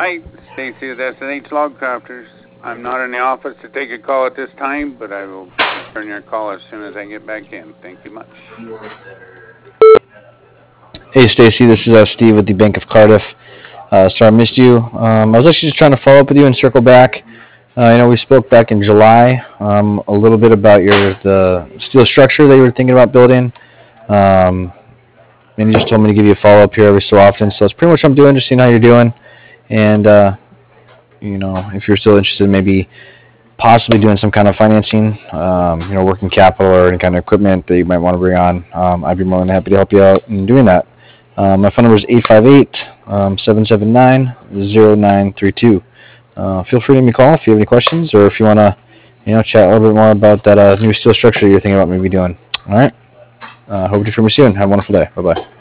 night, Stacy with SNH Log Crafters. I'm not in the office to take a call at this time, but I will return your call as soon as I get back in. Thank you much. Hey Stacy, this is Steve with the Bank of Cardiff. Sorry I missed you. I was actually just trying to follow up with you and circle back. We spoke back in July a little bit about the steel structure that you were thinking about building. And you just told me to give you a follow up here every so often. So that's pretty much what I'm doing, just seeing how you're doing. And, if you're still interested, maybe possibly doing some kind of financing, working capital or any kind of equipment that you might want to bring on, I'd be more than happy to help you out in doing that. My phone number is 858-779-0932. Feel free to give me a call if you have any questions or if you want to, chat a little bit more about that new steel structure you're thinking about maybe doing. All right. Hope to hear from you soon. Have a wonderful day. Bye-bye.